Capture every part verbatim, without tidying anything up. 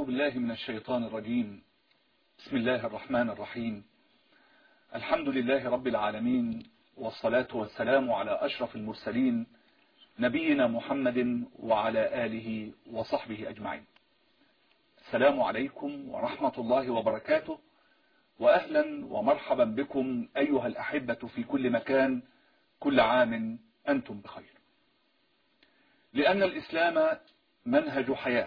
أعوذ بالله من الشيطان الرجيم. بسم الله الرحمن الرحيم. الحمد لله رب العالمين، والصلاة والسلام على أشرف المرسلين نبينا محمد وعلى آله وصحبه أجمعين. السلام عليكم ورحمة الله وبركاته، وأهلا ومرحبا بكم أيها الأحبة في كل مكان، كل عام أنتم بخير. لأن الإسلام منهج حياة،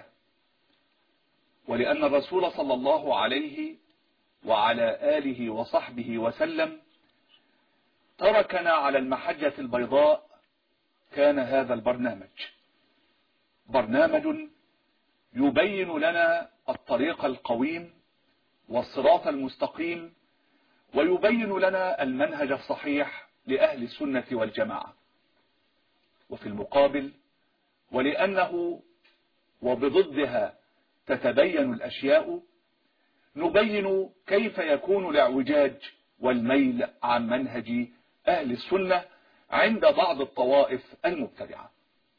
ولأن الرسول صلى الله عليه وعلى آله وصحبه وسلم تركنا على المحجة البيضاء، كان هذا البرنامج برنامج يبين لنا الطريق القويم والصراط المستقيم، ويبين لنا المنهج الصحيح لأهل السنة والجماعة. وفي المقابل، ولأنه وبضدها تتبين الأشياء، نبين كيف يكون الاعوجاج والميل عن منهج أهل السنة عند بعض الطوائف المبتدعة.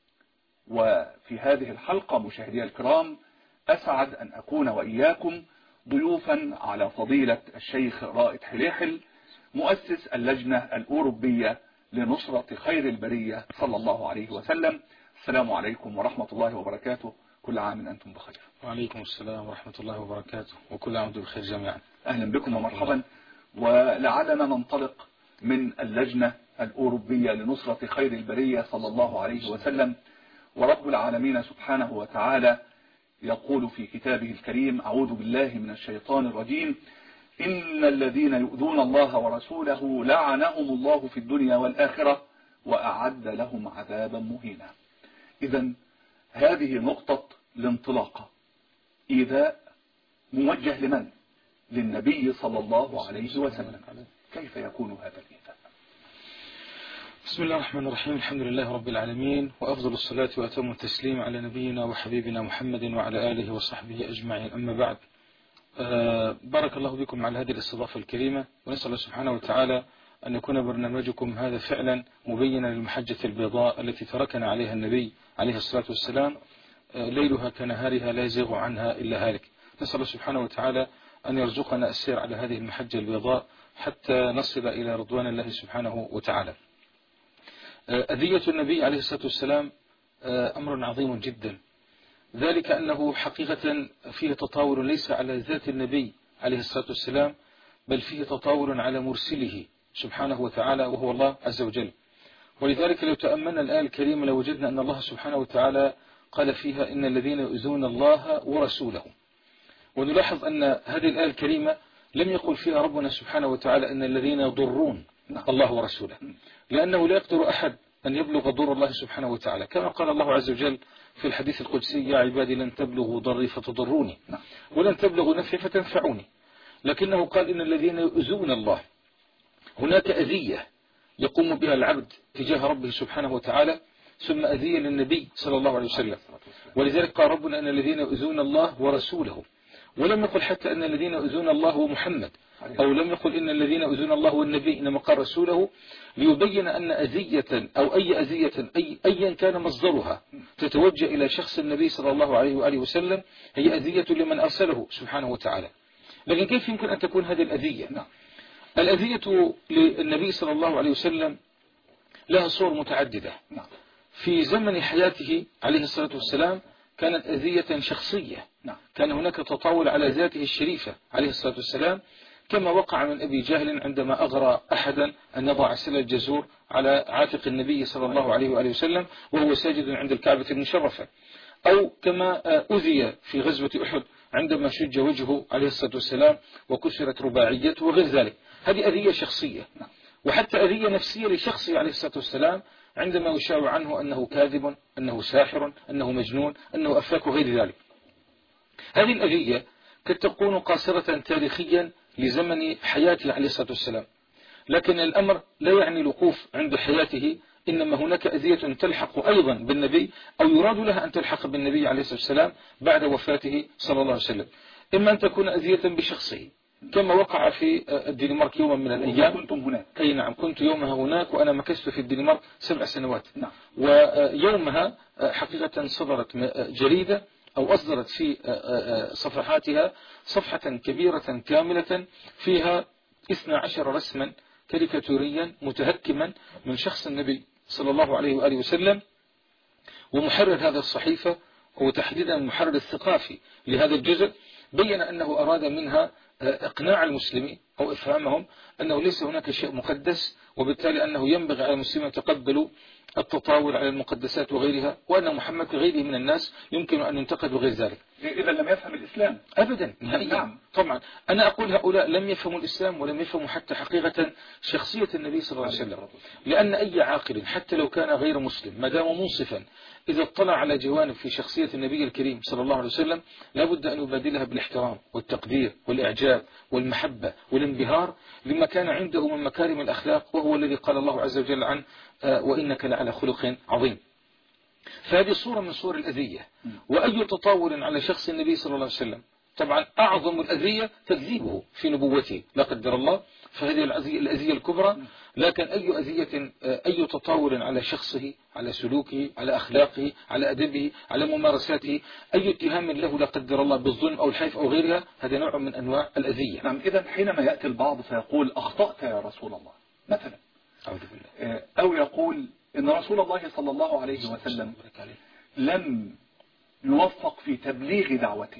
وفي هذه الحلقة مشاهدي الكرام، أسعد أن أكون وإياكم ضيوفا على فضيلة الشيخ رائد حليحل، مؤسس اللجنة الأوروبية لنصرة خير البرية صلى الله عليه وسلم. السلام عليكم ورحمة الله وبركاته، كل عام أنتم بخير. وعليكم السلام ورحمة الله وبركاته، وكل عام بخير جميعا. أهلا بكم ومرحبا. ولعلنا ننطلق من اللجنة الأوروبية لنصرة خير البرية صلى الله عليه وسلم. ورب العالمين سبحانه وتعالى يقول في كتابه الكريم: أعوذ بالله من الشيطان الرجيم، إن الذين يؤذون الله ورسوله لعنهم الله في الدنيا والآخرة وأعد لهم عذابا مهينا. إذن هذه نقطة الانطلاقة. إيذاء موجه لمن؟ للنبي صلى الله عليه وسلم. كيف يكون هذا الإيذاء؟ بسم الله الرحمن الرحيم. الحمد لله رب العالمين، وأفضل الصلاة وأتم التسليم على نبينا وحبيبنا محمد وعلى آله وصحبه أجمعين. أما بعد، آه بارك الله بكم على هذه الاستضافة الكريمة، ونسأل الله سبحانه وتعالى أن يكون برنامجكم هذا فعلا مبينا للمحجة البيضاء التي تركنا عليها النبي عليه الصلاة والسلام، آه ليلها كنهارها لا يزيغ عنها إلا هالك. نسأل الله سبحانه وتعالى أن يرزقنا السير على هذه المحجة البيضاء حتى نصل إلى رضوان الله سبحانه وتعالى. أذية النبي عليه الصلاة والسلام أمر عظيم جدا، ذلك أنه حقيقة فيه تطاول ليس على ذات النبي عليه الصلاة والسلام، بل فيه تطاول على مرسله سبحانه وتعالى وهو الله عز وجل. ولذلك لو تأملنا الآية الكريمة لوجدنا أن الله سبحانه وتعالى قال فيها: إن الذين يؤذون الله ورسوله. ونلاحظ أن هذه الآية الكريمة لم يقل فيها ربنا سبحانه وتعالى إن الذين يضرون الله ورسوله، لأنه لا يقدر أحد أن يبلغ ضر الله سبحانه وتعالى، كما قال الله عز وجل في الحديث القدسي: يا عبادي لن تبلغوا ضري فتضروني ولن تبلغوا نفعي فتنفعوني. لكنه قال إن الذين يؤذون الله. هناك أذية يقوم بها العبد تجاه ربه سبحانه وتعالى، ثم أذية للنبي صلى الله عليه وسلم. ولذلك قال ربنا: أن الذين يؤذون الله ورسوله. ولم يقل حتى أن الذين يؤذون الله هو محمد، أو لم يقل إن الذين يؤذون الله هو النبي، إنما قال رسوله، ليبين أن أذية أو أي أذية أي أيا كان مصدرها تتوجه إلى شخص النبي صلى الله عليه وآله وسلم هي أذية لمن أرسله سبحانه وتعالى. لكن كيف يمكن أن تكون هذه الأذية؟ الأذية للنبي صلى الله عليه وسلم لها صور متعددة. في زمن حياته عليه الصلاة والسلام كانت أذية شخصية، كان هناك تطاول على ذاته الشريفة عليه الصلاة والسلام، كما وقع من أبي جهل عندما أغرى أحدا أن يضع سل الجزور على عاتق النبي صلى الله عليه وآله وسلم وهو ساجد عند الكعبة المشرفة، أو كما أذي في غزوة أحد عندما شج وجهه عليه الصلاة والسلام وكسرت رباعيته وغير ذلك. هذه أذية شخصية، وحتى أذية نفسية لشخصه عليه الصلاة والسلام عندما يشاع عنه أنه كاذب، أنه ساحر، أنه مجنون، أنه أفاك وغير ذلك. هذه الأذية قد تكون قاصرة تاريخيا لزمن حياته عليه الصلاة والسلام، لكن الأمر لا يعني الوقوف عند حياته، إنما هناك أذية تلحق أيضا بالنبي أو يراد لها أن تلحق بالنبي عليه الصلاة والسلام بعد وفاته صلى الله عليه وسلم. إما أن تكون أذية بشخصه، كما وقع في الدنمارك يوما من الأيام. كنتم هناك؟ أي نعم، كنت يومها هناك، وأنا مكثت في الدنمارك سبع سنوات. نعم. ويومها حقيقة صدرت جريدة أو أصدرت في صفحاتها صفحة كبيرة كاملة فيها اثني عشر رسما كاريكاتوريا متهكما من شخص النبي صلى الله عليه وآله وسلم. ومحرر هذا الصحيفة وتحديدا المحرر الثقافي لهذا الجزء بين أنه أراد منها إقناع المسلمين أو إفهامهم أنه ليس هناك شيء مقدس، وبالتالي أنه ينبغي على المسلمين يتقبلوا التطاول على المقدسات وغيرها، وأن محمد كغيره من الناس يمكن أن ينتقد وغير ذلك. إذا لم يفهم الإسلام أبدا نهائيا. نعم. طبعا أنا أقول هؤلاء لم يفهموا الإسلام ولم يفهموا حتى حقيقة شخصية النبي صلى الله عليه وسلم، لأن أي عاقل حتى لو كان غير مسلم ما دام منصفا إذا اطلع على جوانب في شخصية النبي الكريم صلى الله عليه وسلم لابد أن يبادلها بالاحترام والتقدير والإعجاب والمحبة والانبهار لما كان عنده من مكارم الأخلاق، وهو الذي قال الله عز وجل عنه وإنك لعلى خلق عظيم. فهذه صورة من صور الأذية. وأي تطاول على شخص النبي صلى الله عليه وسلم طبعا أعظم الأذية تكذيبه في نبوته لا قدر الله، فهذه الأذية الكبرى. لكن أي أذية أي تطاول على شخصه، على سلوكه، على أخلاقه، على أدبه، على ممارساته، أي اتهام له لا قدر الله بالظلم أو الحيف أو غيرها، هذا نوع من أنواع الأذية. نعم. إذا حينما يأتي البعض فيقول أخطأت يا رسول الله مثلا، أعوذ بالله، أو يقول إن رسول الله صلى الله عليه وسلم لم يوفق في تبليغ دعوته،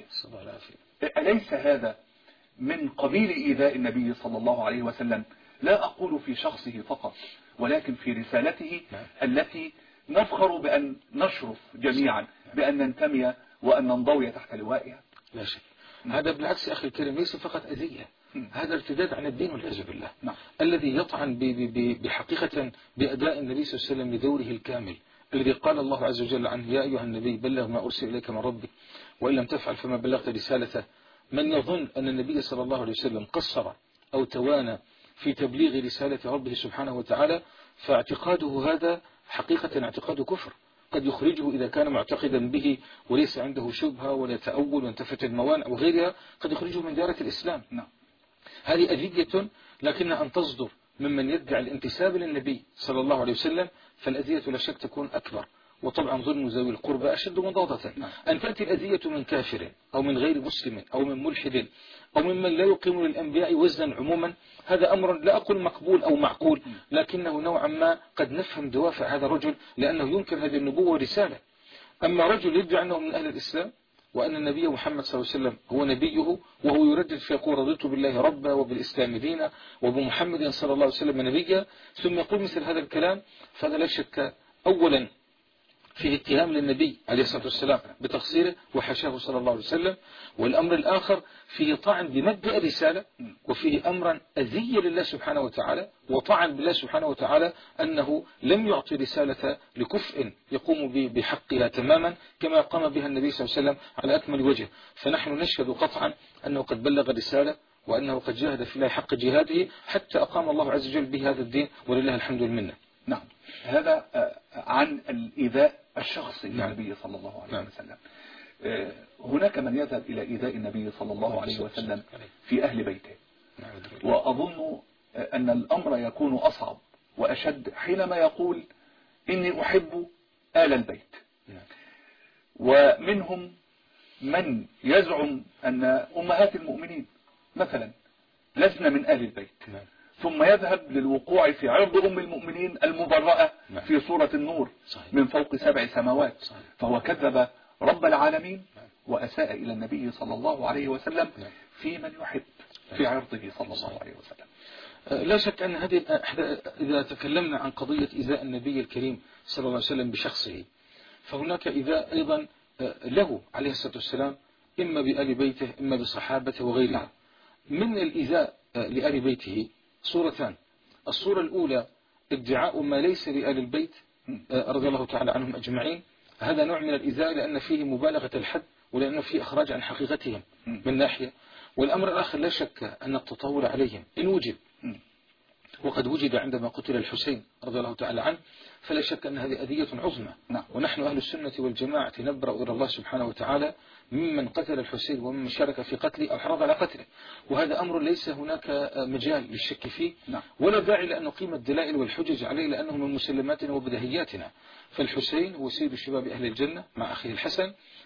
أليس هذا من قبيل إيذاء النبي صلى الله عليه وسلم؟ لا أقول في شخصه فقط ولكن في رسالته التي نفخر بأن نشرف جميعا بأن ننتمي وأن ننضوي تحت لوائها. لا شك. هذا بالعكس أخي الكريم ليس فقط أذية، هذا ارتداد عن الدين والعياذ بالله. نعم. الذي يطعن بحقيقة بأداء النبي صلى الله عليه وسلم لدوره الكامل الذي قال الله عز وجل عنه يا أيها النبي بلغ ما أرسل إليك من ربك وإن لم تفعل فما بلغت رسالته. من يظن أن النبي صلى الله عليه وسلم قصر أو توانى في تبليغ رسالة ربه سبحانه وتعالى فاعتقاده هذا حقيقة اعتقاد كفر، قد يخرجه إذا كان معتقدا به وليس عنده شبهة ولا تأول وانتفت الموانع وغيرها، قد يخرجه من دائرة الإسلام. نعم. هذه أذية لكنها أن تصدر ممن يدعي الانتساب للنبي صلى الله عليه وسلم، فالأذية لا شك تكون أكبر، وطبعا ظلم ذوي القربى أشد مضاضة. أن تأتي الأذية من كافر أو من غير مسلم أو من ملحد أو ممن لا يقيم للأنبياء وزنا عموما، هذا أمر لا أقول مقبول أو معقول، لكنه نوعا ما قد نفهم دوافع هذا الرجل لأنه ينكر هذه النبوة ورسالة. أما رجل يدعي أنه من أهل الإسلام وأن النبي محمد صلى الله عليه وسلم هو نبيه وهو يردد فيقول رضيت بالله ربا وبالإسلام دينا وبمحمد صلى الله عليه وسلم نبيا، ثم يقول مثل هذا الكلام، فهذا لا شك أولا فيه اتهام للنبي عليه الصلاة والسلام بتقصيره وحشاه صلى الله عليه وسلم، والأمر الآخر فيه طعن بمبدأ الرسالة، وفيه أمرا أذية لله سبحانه وتعالى وطعن بالله سبحانه وتعالى أنه لم يعطي رسالة لكفء يقوم بحقها تماما كما قام بها النبي صلى الله عليه وسلم على أكمل وجه. فنحن نشهد قطعا أنه قد بلغ الرسالة وأنه قد جاهد في الله حق جهاده حتى أقام الله عز وجل به هذا الدين ولله الحمد والمنة. نعم. هذا عن الإيذاء الشخصي للنبي صلى الله عليه وسلم. هناك من يذهب إلى إيذاء النبي صلى الله عليه وسلم في أهل بيته، وأظن أن الأمر يكون أصعب وأشد حينما يقول إني أحب آل البيت. ومنهم من يزعم أن أمهات المؤمنين مثلا لسنا من آل البيت، ثم يذهب للوقوع في عرض أم المؤمنين المبرأة في سورة النور من فوق سبع سماوات، فهو كذب رب العالمين وأساء إلى النبي صلى الله عليه وسلم في من يحب في عرضه صلى الله عليه وسلم. لا شك أن هذه إذا تكلمنا عن قضية إيذاء النبي الكريم صلى الله عليه وسلم بشخصه، فهناك إيذاء أيضا له عليه الصلاة والسلام إما بآل بيته إما بصحابته وغيرها. من الإيذاء لآل بيته صورتان. الصورة الأولى ادعاء ما ليس لآل البيت رضي الله تعالى عنهم أجمعين، هذا نوع من الإيذاء لأن فيه مبالغة الحد ولأنه فيه إخراج عن حقيقتهم من ناحية. والأمر الآخر لا شك أن التطاول عليهم إن وجد، وقد وجد عندما قتل الحسين رضي الله تعالى عنه، فلا شك أن هذه أذية عظمى. ونحن أهل السنة والجماعة نبرأ إلى الله سبحانه وتعالى ممن قتل الحسين ومن شارك في قتله أو حرض على قتله، وهذا أمر ليس هناك مجال للشك فيه ولا داعي لأن نقيم الدلائل والحجج عليه لأنه من مسلماتنا وبدهياتنا. فالحسين هو سيد شباب أهل الجنة مع أخيه الحسن،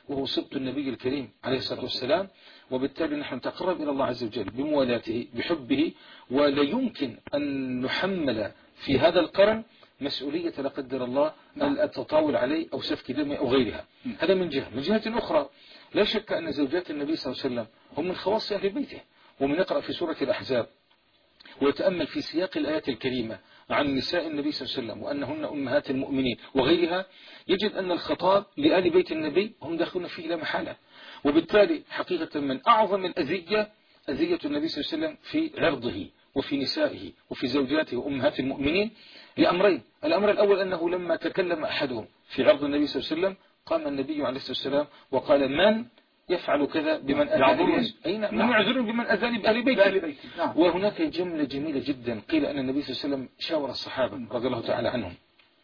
وهو سبط النبي الكريم عليه الصلاة والسلام، وبالتالي نحن نتقرب إلى الله عز وجل بموالاته بحبه. ولا يمكن أن نحمل في هذا القرن مسؤولية لا قدر الله التطاول عليه أو سفك دمه أو غيرها. هذا من جهة. من جهة أخرى لا شك أن زوجات النبي صلى الله عليه وسلم هم من خواص أهل بيته. ومن يقرأ في سورة الأحزاب ويتأمل في سياق الآيات الكريمة عن نساء النبي صلى الله عليه وسلم وأنهن أمهات المؤمنين وغيرها، يجد أن الخطاب لآل بيت النبي هم داخلون فيه لا محالة. وبالتالي حقيقة من أعظم الأذية أذية النبي صلى الله عليه وسلم في عرضه وفي نسائه وفي زوجاته وأمهات المؤمنين لأمرين. الأمر الأول أنه لما تكلم أحدهم في عرض النبي صلى الله عليه وسلم قام النبي عليه الصلاة والسلام وقال: من يفعل كذا بمن أذاني؟ أين من يعذرون بمن أذاني بأهل بيتي؟ نعم. وهناك جملة جميلة جدا قيل أن النبي صلى الله عليه وسلم شاور الصحابة رضي الله تعالى عنهم،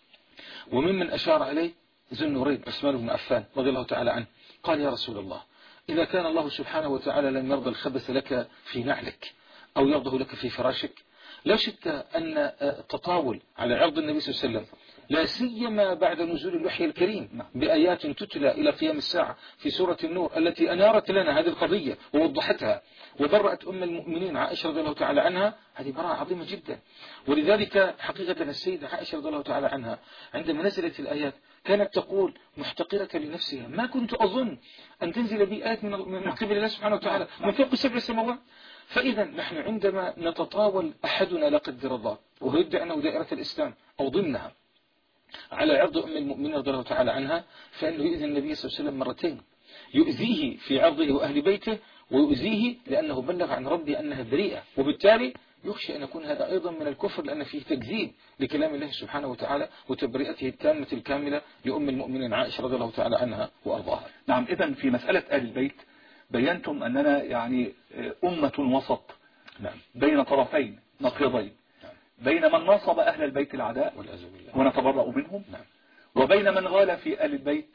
وممن أشار عليه ذو النورين عثمان بن عفان رضي الله تعالى عنه. قال: يا رسول الله، إذا كان الله سبحانه وتعالى لم يرضى الخبث لك في نعلك أو يرضه لك في فراشك، لا شك أن التطاول على عرض النبي صلى الله عليه وسلم لا سيما بعد نزول الوحي الكريم بآيات تتلى إلى قيام الساعة في سورة النور التي أنارت لنا هذه القضية ووضحتها وبرأت أم المؤمنين عائشة رضي الله تعالى عنها، هذه براءة عظيمة جدا. ولذلك حقيقة السيدة عائشة رضي الله تعالى عنها عندما نزلت الآيات كانت تقول محتقرة لنفسها: ما كنت أظن أن تنزل بي آيات من قبل الله سبحانه وتعالى من فوق سبع سماوات. فإذا نحن عندما نتطاول أحدنا لا قدر الله وهو يدعي أنه دائرة الإسلام أو ضمنها على عرض أم المؤمنين رضي الله تعالى عنها، فإنه يؤذي النبي صلى الله عليه وسلم مرتين: يؤذيه في عرضه وأهل بيته، ويؤذيه لأنه بلغ عن ربه أنها بريئة، وبالتالي يخشى أن يكون هذا أيضا من الكفر لأن فيه تكذيب لكلام الله سبحانه وتعالى وتبرئته التامة الكاملة لأم المؤمنين عائشة رضي الله تعالى عنها وأرضاها. نعم. إذن في مسألة آل البيت بينتم أننا يعني أمة وسط. نعم. بين طرفين نقيضين. نعم. بين من ناصب أهل البيت العداء ونتبرأ منهم. نعم. وبين من غال في آل البيت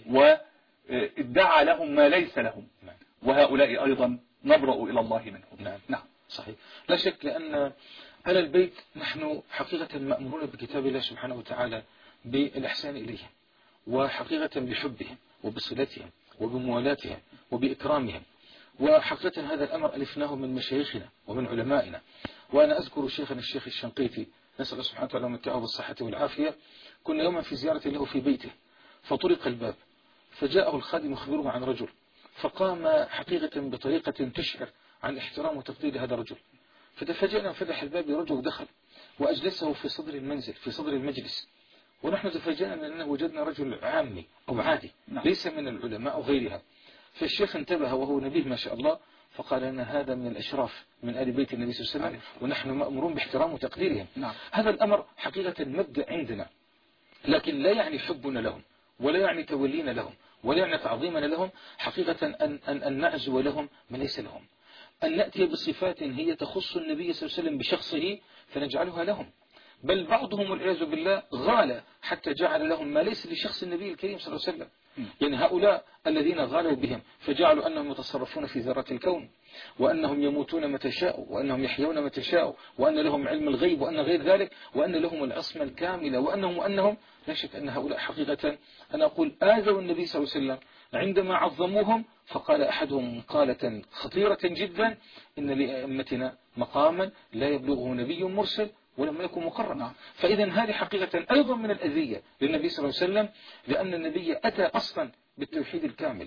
وادعى لهم ما ليس لهم. نعم. وهؤلاء أيضا نبرأ إلى الله منهم. نعم. نعم. صحيح. لا شك لأن أهل البيت نحن حقيقة مأمورون بكتاب الله سبحانه وتعالى بالإحسان إليهم، وحقيقة بحبهم وبصلتهم وبموالاتهم وبإكرامهم. وحقيقة هذا الأمر ألفناه من مشايخنا ومن علمائنا. وأنا أذكر شيخنا الشيخ الشنقيطي نسأل الله سبحانه وتعالى متعه بالصحة والعافية، كنا يوما في زيارة له في بيته فطرق الباب فجاءه الخادم يخبره عن رجل، فقام حقيقة بطريقة تشعر عن احترام وتقدير هذا الرجل. فتفاجأنا فتح الباب رجل ودخل وأجلسه في صدر المنزل في صدر المجلس، ونحن تفاجأنا لأنه وجدنا رجل عامي أو عادي ليس من العلماء أو غيرها. فالشيخ انتبه وهو نبيه ما شاء الله فقال لنا: هذا من الأشراف من آل بيت النبي صلى الله عليه وسلم ونحن مأمورون باحترام وتقديرهم. نعم. هذا الأمر حقيقة مبدأ عندنا، لكن لا يعني حبنا لهم ولا يعني تولينا لهم ولا يعني تعظيمنا لهم. حقيقة أن, أن, أن نعزو لهم ما ليس لهم، أن نأتي بصفات هي تخص النبي صلى الله عليه وسلم بشخصه فنجعلها لهم. بل بعضهم والعياذ بالله غال حتى جعل لهم ما ليس لشخص النبي الكريم صلى الله عليه وسلم. يعني هؤلاء الذين غالوا بهم فجعلوا أنهم يتصرفون في ذرات الكون، وأنهم يموتون متى شاءوا، وأنهم يحيون متى شاءوا، وأن لهم علم الغيب، وأن غير ذلك، وأن لهم العصمة الكاملة، وأنهم وأنهم لا شك أن هؤلاء حقيقة أنا أقول آذوا النبي صلى الله عليه وسلم عندما عظموهم. فقال أحدهم قالة خطيرة جدا: إن لأئمتنا مقاما لا يبلغه نبي مرسل ولم يكن مقرنا. فإذا هذه حقيقة أيضا من الأذية للنبي صلى الله عليه وسلم، لأن النبي أتى أصلا بالتوحيد الكامل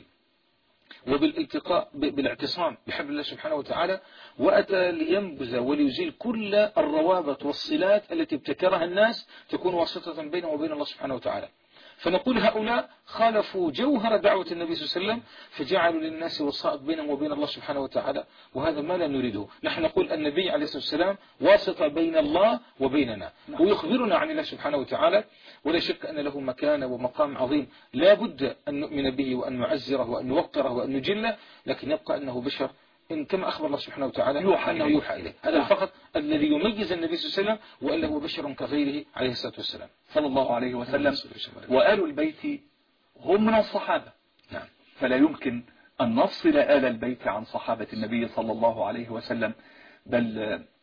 وبالالتقاء بالاعتصام بحبل الله سبحانه وتعالى، وأتى لينبذ وليزيل كل الروابط والصلات التي ابتكرها الناس تكون واسطة بينه وبين الله سبحانه وتعالى. فنقول هؤلاء خالفوا جوهر دعوة النبي صلى الله عليه وسلم فجعلوا للناس وسائط بينهم وبين الله سبحانه وتعالى، وهذا ما لا نريده. نحن نقول النبي عليه الصلاة والسلام واسطة بين الله وبيننا، ويخبرنا عن الله سبحانه وتعالى، ولا شك أن له مكانة ومقام عظيم لا بد أن نؤمن به وأن نعزره وأن نوقره وأن نجله، لكن يبقى أنه بشر إن كما أخبر الله سبحانه وتعالى يوحى أنه يوحى إليه. هذا فقط الذي يميز النبي صلى الله عليه وسلم، وإلا هو بشر كغيره عليه الصلاة والسلام صلى الله عليه وسلم. وآل البيت هم من الصحابة. نعم. فلا يمكن أن نفصل آل البيت عن صحابة النبي صلى الله عليه وسلم، بل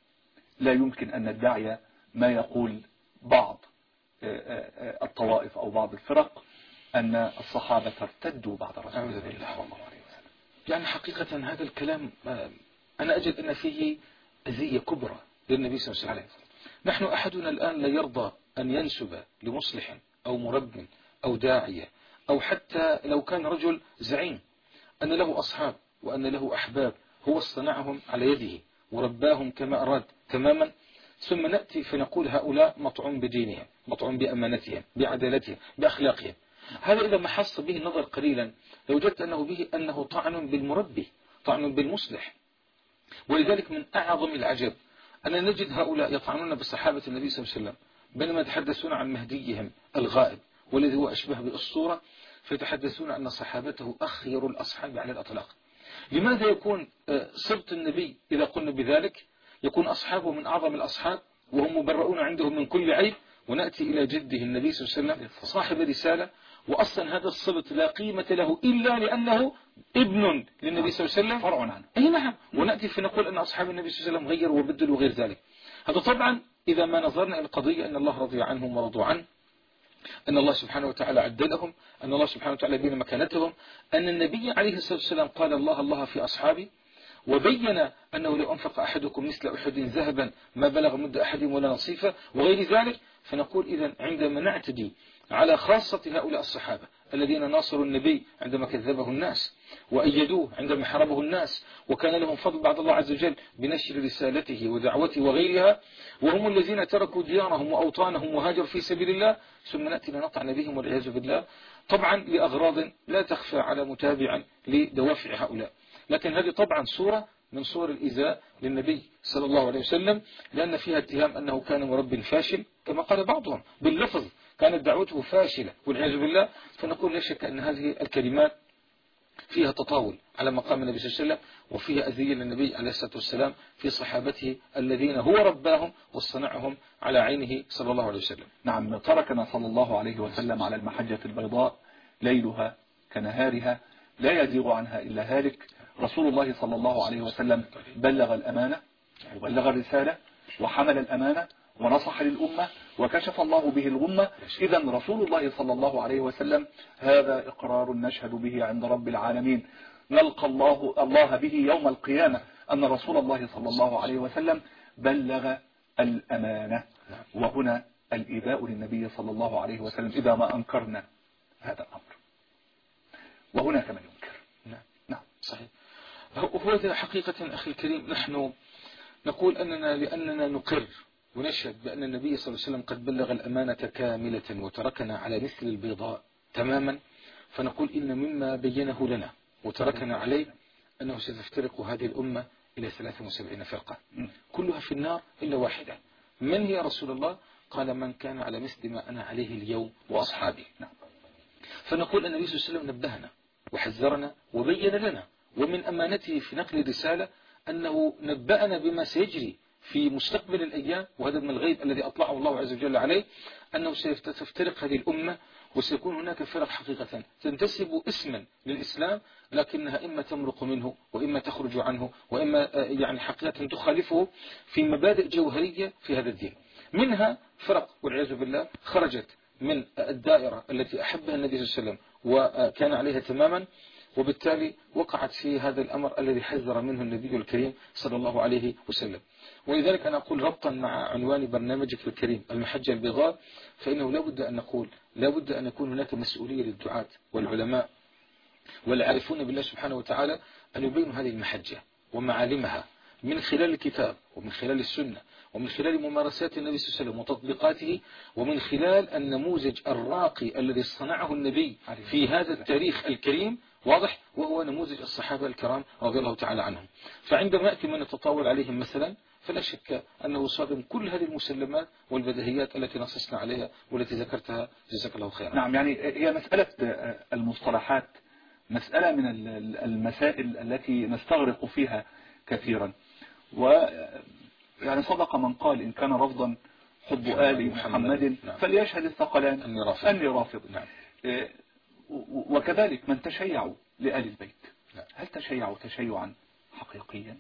لا يمكن أن ندعي ما يقول بعض الطوائف أو بعض الفرق أن الصحابة ارتدوا بعد رسول الله صلى الله عليه وسلم. يعني حقيقة هذا الكلام أنا أجد أن فيه أذية كبرى للنبي صلى الله عليه وسلم. نحن أحدنا الآن لا يرضى أن ينسب لمصلح أو مرب أو داعية أو حتى لو كان رجل زعيم أن له أصحاب وأن له أحباب هو اصطنعهم على يده ورباهم كما أراد تماما، ثم نأتي فنقول هؤلاء مطعون بدينهم، مطعون بأمانتهم، بعدالتهم، بأخلاقهم. هذا إذا ما حص به النظر قليلا لوجدت أنه به أنه طعن بالمربي، طعن بالمصلح. ولذلك من أعظم العجب أن نجد هؤلاء يطعنون بصحابة النبي صلى الله عليه وسلم بينما يتحدثون عن مهديهم الغائب والذي هو أشبه بالأسطورة، فيتحدثون أن صحابته أخير الأصحاب على الأطلاق. لماذا يكون سبط النبي إذا قلنا بذلك يكون أصحابه من أعظم الأصحاب وهم مبرؤون عندهم من كل عيب، ونأتي إلى جده النبي صلى الله عليه وسلم صاحب رسالة، وأصلا هذا السبط لا قيمة له إلا لأنه ابن للنبي صلى الله عليه وسلم فرع عنه. أي نعم. ونأتي فنقول أن أصحاب النبي صلى الله عليه وسلم غيروا وبدلوا وغير ذلك. هذا طبعا إذا ما نظرنا إلى القضية أن الله رضي عنهم ورضوا عنه، أن الله سبحانه وتعالى عدلهم، أن الله سبحانه وتعالى بين مكانتهم، أن النبي عليه الصلاة والسلام قال الله الله في أصحابي، وبين أنه لو أنفق أحدكم مثل أحد ذهبا ما بلغ مد أحد ولا نصيفه وغير ذلك. فنقول إذن عندما نعتدي على خاصة هؤلاء الصحابة الذين ناصروا النبي عندما كذبه الناس وأيدوه عندما حاربه الناس وكان لهم فضل بعد الله عز وجل بنشر رسالته ودعوته وغيرها، وهم الذين تركوا ديارهم وأوطانهم وهاجروا في سبيل الله، ثم نأتي لنطعن بهم والعياذ بالله، طبعا لأغراض لا تخفى على متابع لدوافع هؤلاء. لكن هذه طبعا صورة من صور الإيذاء للنبي صلى الله عليه وسلم، لأن فيها اتهام أنه كان مرب فاشل كما قال بعضهم باللفظ، كانت دعوته فاشلة والعياذ بالله. فنقول لا شك أن هذه الكلمات فيها تطاول على مقام النبي صلى الله عليه وسلم، وفيها أذية للنبي عليه الصلاة والسلام في صحابته الذين هو رباهم واصطنعهم على عينه صلى الله عليه وسلم. نعم، تركنا صلى الله عليه وسلم على المحجة البيضاء ليلها كنهارها لا يزيغ عنها إلا هالك. رسول الله صلى الله عليه وسلم بلغ الأمانة وبلغ الرسالة وحمل الأمانة ونصح للأمة وكشف الله به الغمة. إذا رسول الله صلى الله عليه وسلم هذا إقرار نشهد به عند رب العالمين، نلقى الله الله به يوم القيامة أن رسول الله صلى الله عليه وسلم بلغ الأمانة. وهنا الإيذاء للنبي صلى الله عليه وسلم إذا ما أنكرنا هذا الأمر، وهناك من ينكر. نعم نعم صحيح. وهذا حقيقة أخي الكريم نحن نقول أننا لأننا نقر ونشهد بأن النبي صلى الله عليه وسلم قد بلغ الأمانة كاملة وتركنا على مثل البيضاء تماما، فنقول إن مما بينه لنا وتركنا عليه أنه ستفترق هذه الأمة إلى ثلاث وسبعين فرقة كلها في النار إلا واحدة. من هي رسول الله؟ قال من كان على مثل ما أنا عليه اليوم وأصحابي. فنقول النبي صلى الله عليه وسلم نبهنا وحذرنا وبين لنا، ومن أمانته في نقل الرسالة أنه نبأنا بما سيجري في مستقبل الأيام، وهذا من الغيب الذي أطلعه الله عز وجل عليه، أنه سيفترق هذه الأمة وسيكون هناك فرق حقيقة تنتسب اسما للإسلام لكنها إما تمرق منه وإما تخرج عنه وإما يعني حقيقة تخالفه في مبادئ جوهرية في هذا الدين. منها فرق والعياذ بالله خرجت من الدائرة التي أحبها النبي صلى الله عليه وسلم وكان عليها تماما، وبالتالي وقعت في هذا الأمر الذي حذر منه النبي الكريم صلى الله عليه وسلم. ولذلك أنا أقول ربطا مع عنوان برنامجك الكريم المحجة البيضاء، فإنه لا بد أن نقول لا بد أن يكون هناك مسؤولية للدعاة والعلماء والعارفون بالله سبحانه وتعالى أن يبينوا هذه المحجة ومعالمها من خلال الكتاب ومن خلال السنة ومن خلال ممارسات النبي صلى الله عليه وسلم وتطبيقاته ومن خلال النموذج الراقي الذي صنعه النبي في هذا التاريخ الكريم، واضح، وهو نموذج الصحابة الكرام رضي الله تعالى عنهم. فعندما يأتي من يتطاول عليهم مثلا فلا شك أنه صادم كل هذه المسلمات والبديهيات التي نصصنا عليها والتي ذكرتها جزاك الله خيرا. نعم، يعني هي مسألة المصطلحات مسألة من المسائل التي نستغرق فيها كثيرا، ويعني صدق من قال إن كان رفضا حب آل محمد فليشهد الثقلان أني رافض. نعم. وكذلك من تشيعوا لآل البيت، هل تشيعوا تشيعا حقيقيا؟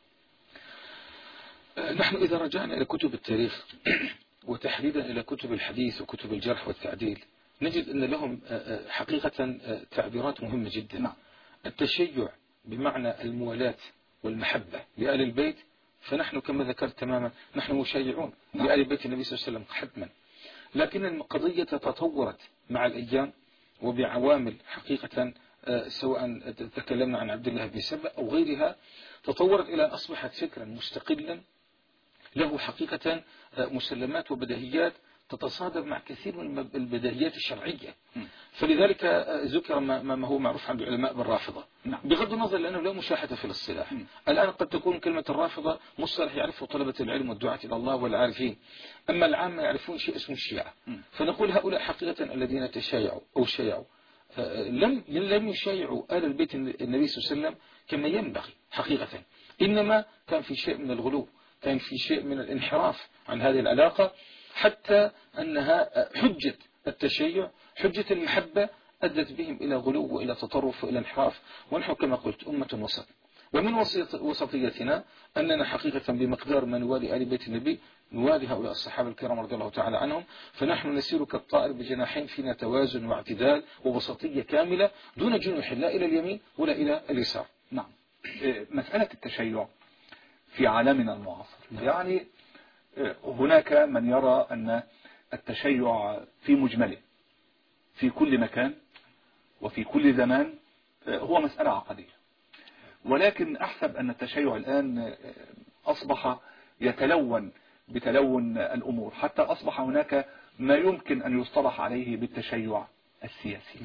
نحن إذا رجعنا إلى كتب التاريخ وتحديدا إلى كتب الحديث وكتب الجرح والتعديل نجد أن لهم حقيقة تعبيرات مهمة جدا. نعم. التشيع بمعنى الموالاة والمحبة لآل البيت، فنحن كما ذكرت تماما نحن مشيعون نعم. لآل بيت النبي صلى الله عليه وسلم حتما، لكن القضية تطورت مع الأيام وبعوامل حقيقة، سواء تكلمنا عن عبد الله بن سبأ أو غيرها، تطورت إلى أن أصبحت فكرا مستقلا له حقيقة مسلمات وبديهيات تتصادم مع كثير من البديهيات الشرعية. فلذلك ذكر ما هو معروف عند العلماء بالرافضة، بغض النظر لأنه لا مشاحة في الاصطلاح. الآن قد تكون كلمة الرافضة مصطلح يعرفه طلبة العلم والدعاة إلى الله والعارفين، أما العامة يعرفون شيء اسمه الشيعة. فنقول هؤلاء حقيقة الذين تشايعوا أو شيعوا لم لم يشايعوا آل البيت النبي صلى الله عليه وسلم كما ينبغي حقيقة، إنما كان في شيء من الغلو، كان في شيء من الانحراف عن هذه العلاقة، حتى أنها حجة التشيع حجة المحبة أدت بهم إلى غلو وإلى تطرف وإلى انحراف. ونحن كما قلت أمة وسط، ومن وسطيتنا أننا حقيقة بمقدار ما نوالي آل بيت النبي نوالي هؤلاء الصحابة الكرام رضي الله تعالى عنهم، فنحن نسير كالطائر بجناحين، فينا توازن واعتدال ووسطية كاملة دون جنوح لا إلى اليمين ولا إلى اليسار. نعم. مسألة التشيع في عالمنا المعاصر، يعني هناك من يرى أن التشيع في مجمله في كل مكان وفي كل زمان هو مسألة عقدية، ولكن أحسب أن التشيع الآن أصبح يتلون بتلون الأمور، حتى أصبح هناك ما يمكن أن يصطلح عليه بالتشيع السياسي.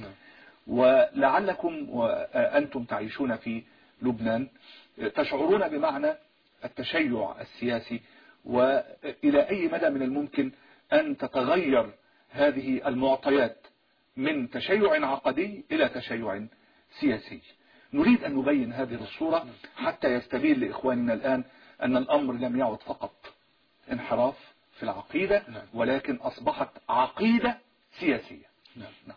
ولعلكم وأنتم تعيشون في لبنان تشعرون بمعنى التشيع السياسي، وإلى أي مدى من الممكن أن تتغير هذه المعطيات من تشيع عقدي إلى تشيع سياسي. نريد أن نبين هذه الصورة حتى يستبين لإخواننا الآن أن الأمر لم يعد فقط انحراف في العقيدة، ولكن أصبحت عقيدة سياسية. نعم.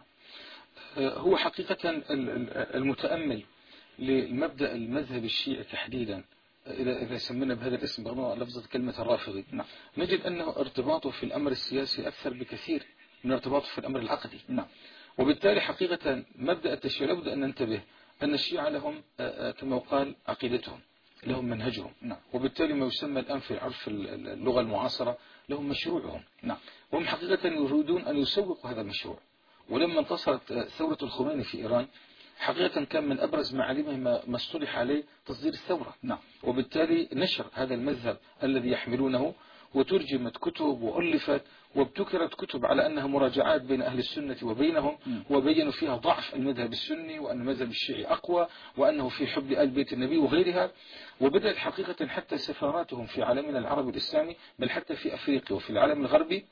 هو حقيقة المتأمل للمبدأ المذهب الشيعي تحديدا، إذا إذا سمينا بهذا الاسم بغض لفظة كلمة الرافضي، نعم. نجد أنه ارتباطه في الأمر السياسي أكثر بكثير من ارتباطه في الأمر العقدي. نعم. وبالتالي حقيقة مبدأ التشيع لابد أن ننتبه أن الشيعة لهم كما يقال عقيدتهم، لهم منهجهم. نعم. وبالتالي ما يسمى الآن في عرف اللغة المعاصرة لهم مشروعهم. نعم. وهم حقيقة يريدون أن يسوقوا هذا المشروع. ولما انتصرت ثورة الخميني في إيران حقيقة كان من أبرز معالمه ما اصطلح عليه تصدير الثورة. نعم. وبالتالي نشر هذا المذهب الذي يحملونه، وترجمت كتب وألفت وابتكرت كتب على أنها مراجعات بين أهل السنة وبينهم، وبينوا فيها ضعف المذهب السني وأن المذهب الشيعي أقوى وأنه في حب آل بيت النبي وغيرها. وبدأت حقيقة حتى سفاراتهم في عالمنا العربي الإسلامي بل حتى في أفريقيا وفي العالم الغربي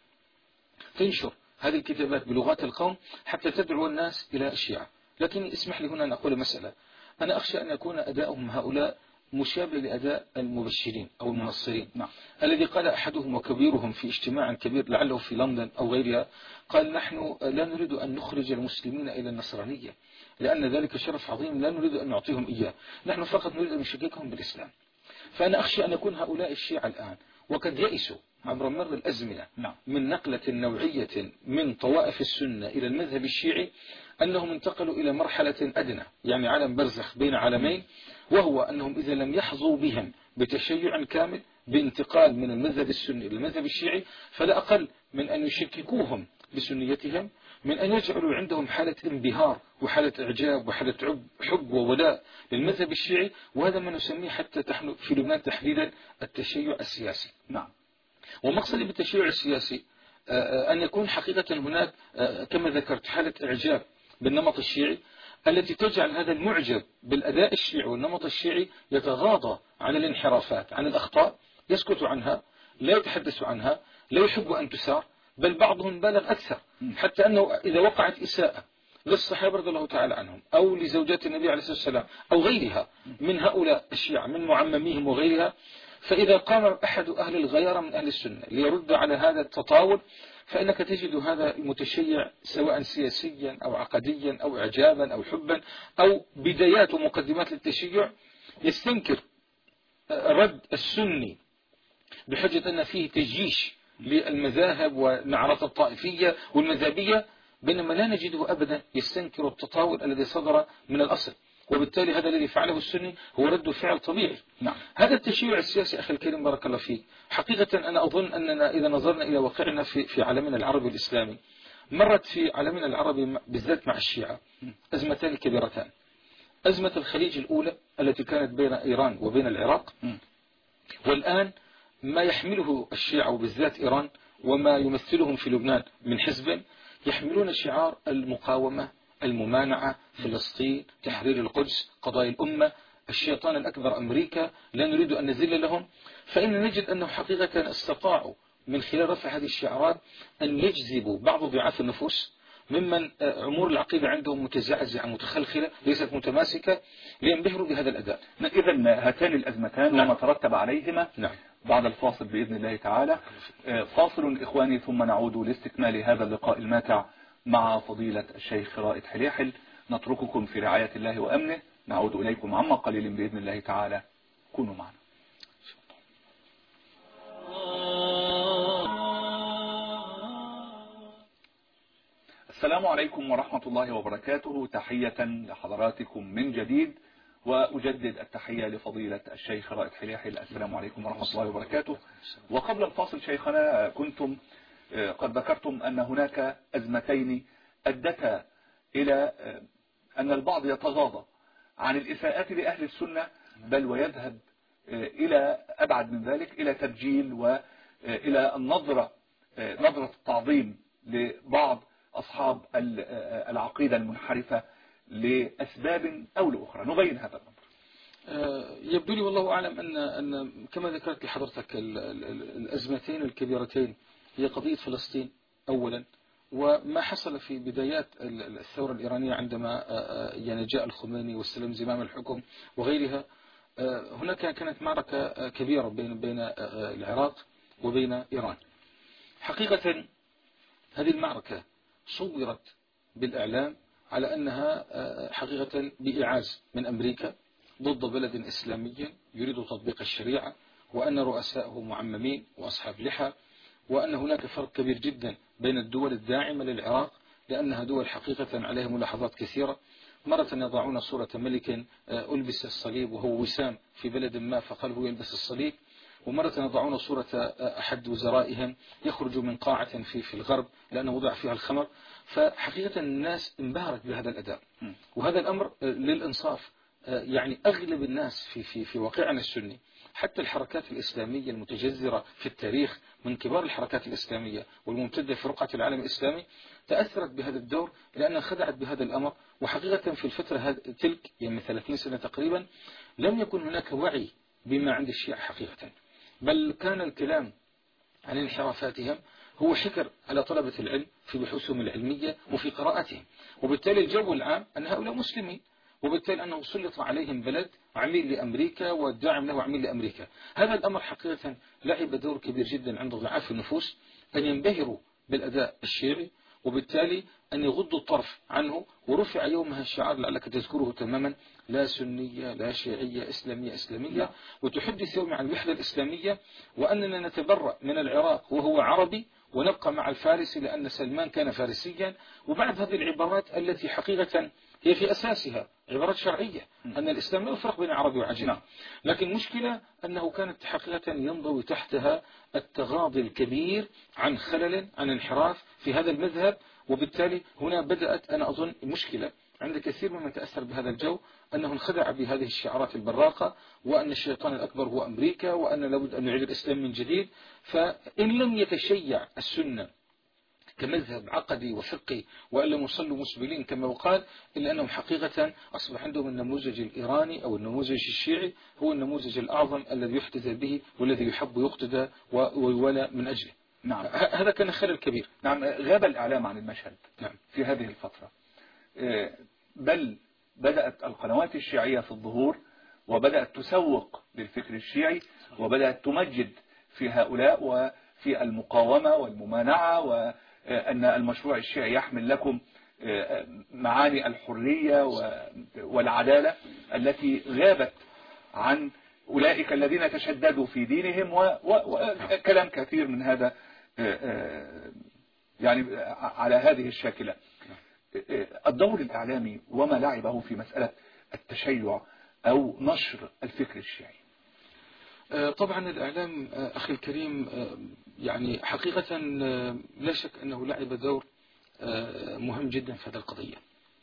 تنشر هذه الكتابات بلغات القوم حتى تدعو الناس إلى الشيعة. لكن اسمح لي هنا أن أقول مسألة، أنا أخشى أن يكون أداؤهم هؤلاء مشابه لأداء المبشرين أو المنصرين. نعم. الذي قال أحدهم وكبيرهم في اجتماع كبير لعله في لندن أو غيرها، قال نحن لا نريد أن نخرج المسلمين إلى النصرانية لأن ذلك شرف عظيم لا نريد أن نعطيهم إياه، نحن فقط نريد أن نشككهم بالإسلام. فأنا أخشى أن يكون هؤلاء الشيعة الآن وقد يئسوا عبر مر الأزمنة نعم. من نقلة نوعية من طوائف السنة إلى المذهب الشيعي، أنهم انتقلوا إلى مرحلة أدنى، يعني عالم برزخ بين عالمين، وهو أنهم إذا لم يحظوا بهم بتشيع كامل بانتقال من المذهب السني إلى المذهب الشيعي، فلا أقل من أن يشككوهم بسنيتهم من أن يجعلوا عندهم حالة انبهار وحالة إعجاب وحالة حب وولاء للمذهب الشيعي. وهذا ما نسميه حتى في لبنان تحديدا التشيع السياسي. نعم. ومقصدي بالتشيع السياسي أن يكون حقيقة هناك كما ذكرت حالة إعجاب بالنمط الشيعي التي تجعل هذا المعجب بالأداء الشيعي والنمط الشيعي يتغاضى عن الانحرافات، عن الأخطاء، يسكت عنها، لا يتحدث عنها، لا يحب أن تسار، بل بعضهم بالغ أكثر حتى أنه إذا وقعت إساءة للصحابة رضي الله تعالى عنهم أو لزوجات النبي عليه الصلاة والسلام أو غيرها من هؤلاء الشيعة من معمميهم وغيرها، فإذا قام أحد أهل الغيرة من أهل السنة ليرد على هذا التطاول، فإنك تجد هذا المتشيع سواء سياسيا أو عقديا أو إعجابا أو حبا أو بدايات ومقدمات للتشيع يستنكر رد السني بحجة أن فيه تجيش للمذاهب والنعرات الطائفية والمذهبية، بينما لا نجده أبدا يستنكر التطاول الذي صدر من الأصل، وبالتالي هذا الذي فعله السني هو رد فعل طبيعي. نعم. هذا التشيع السياسي أخي الكريم بارك الله فيك، حقيقة أنا أظن أننا إذا نظرنا إلى واقعنا في في عالمنا العربي الإسلامي، مرت في عالمنا العربي بالذات مع الشيعة أزمتان كبيرتان. أزمة الخليج الأولى التي كانت بين إيران وبين العراق، والآن ما يحمله الشيعة وبالذات إيران وما يمثلهم في لبنان من حزب يحملون شعار المقاومة، الممانعة، فلسطين، تحرير القدس، قضايا الأمة، الشيطان الأكبر أمريكا، لا نريد أن نذل لهم. فإن نجد أنه حقيقة استطاعوا من خلال رفع هذه الشعارات أن يجذبوا بعض ضعاف النفوس ممن أمور العقيدة عندهم متزعزعة متخلخلة ليست متماسكة، لينبهروا بهذا الأداء. إذا هاتان الأزمتان نعم. وما ترتب عليهما نعم. بعد الفاصل بإذن الله تعالى. فاصل إخواني ثم نعود لاستكمال هذا اللقاء الماتع مع فضيلة الشيخ رائد حليحل. نترككم في رعاية الله وأمنه، نعود إليكم عما قليل بإذن الله تعالى، كونوا معنا. السلام عليكم ورحمة الله وبركاته، تحية لحضراتكم من جديد، وأجدد التحية لفضيلة الشيخ رائد حليحل. السلام عليكم ورحمة الله وبركاته. وقبل الفاصل شيخنا كنتم قد ذكرتم أن هناك أزمتين أدتا إلى أن البعض يتغاضى عن الإساءات لأهل السنة، بل ويذهب إلى أبعد من ذلك، إلى تبجيل وإلى النظرة نظرة التعظيم لبعض أصحاب العقيدة المنحرفة لأسباب أو لأخرى. نبين هذا الأمر. يبدو لي والله أعلم أن أن كما ذكرت لحضرتك الأزمتين الكبيرتين هي قضية فلسطين أولا، وما حصل في بدايات الثورة الإيرانية عندما يعني جاء الخميني واستلم زمام الحكم وغيرها. هناك كانت معركة كبيرة بين بين العراق وبين إيران. حقيقة هذه المعركة صورت بالإعلام على أنها حقيقة بإعاز من أمريكا ضد بلد إسلامي يريد تطبيق الشريعة، وأن رؤسائه معممين وأصحاب لحى، وأن هناك فرق كبير جدا بين الدول الداعمة للعراق لأنها دول حقيقة عليها ملاحظات كثيرة. مرة يضعون صورة ملك ألبس الصليب وهو وسام في بلد ما فقال هو يلبس الصليب، ومرة يضعون صورة أحد وزرائهم يخرج من قاعة في في الغرب لأنه وضع فيها الخمر. فحقيقة الناس انبهرت بهذا الأداء، وهذا الأمر للإنصاف يعني أغلب الناس في في في واقعنا السني، حتى الحركات الإسلامية المتجذرة في التاريخ من كبار الحركات الإسلامية والممتدة في رقعة العالم الإسلامي تأثرت بهذا الدور لأنها خدعت بهذا الأمر. وحقيقة في الفترة تلك يعني ثلاثين سنة تقريبا لم يكن هناك وعي بما عند الشيعة حقيقة، بل كان الكلام عن انحرافاتهم هو حكر على طلبة العلم في بحوثهم العلمية وفي قراءتهم، وبالتالي الجو العام أن هؤلاء مسلمين، وبالتالي أنه سلط عليهم بلد عميل لأمريكا والداعم له عميل لأمريكا. هذا الأمر حقيقة لعب دور كبير جدا عند ضعاف النفوس أن ينبهروا بالأداء الشيعي، وبالتالي أن يغضوا الطرف عنه. ورفع يومها الشعار لعلك تذكره تماما: لا سنية لا شيعية، إسلامية إسلامية، وتحدث يوم عن الوحدة الإسلامية، وأننا نتبرأ من العراق وهو عربي ونبقى مع الفارسي لأن سلمان كان فارسيا. وبعد هذه العبارات التي حقيقة هي في أساسها عبارات شرعية أن الإسلام لا يفرق بين عربي وعجمي، لكن المشكلة أنه كانت حقيقة ينضوي تحتها التغاضي الكبير عن خلل عن انحراف في هذا المذهب. وبالتالي هنا بدأت أنا أظن مشكلة عند كثير ممن تأثر بهذا الجو، أنه انخدع بهذه الشعارات البراقة، وأن الشيطان الأكبر هو أمريكا، وأن لابد أن نعيد الإسلام من جديد. فإن لم يتشيع السنة كمذهب عقدي وفقهي وأن لم يصلوا مسبلين كما وقال، إلا أنهم حقيقة أصبح عندهم النموذج الإيراني أو النموذج الشيعي هو النموذج الأعظم الذي يحتذى به والذي يحب يقتدى ويولى من أجله. نعم. هذا كان خلل كبير. نعم. غاب الإعلام عن المشهد نعم. في هذه الفترة، بل بدأت القنوات الشيعية في الظهور، وبدأت تسوق للفكر الشيعي، وبدأت تمجد في هؤلاء وفي المقاومة والممانعة، وأن المشروع الشيعي يحمل لكم معاني الحرية والعدالة التي غابت عن أولئك الذين تشددوا في دينهم، وكلام كثير من هذا يعني على هذه الشاكلة. الدور الإعلامي وما لعبه في مسألة التشيع أو نشر الفكر الشيعي. طبعا الإعلام أخي الكريم يعني حقيقة لا شك أنه لعب دور مهم جدا في هذه القضية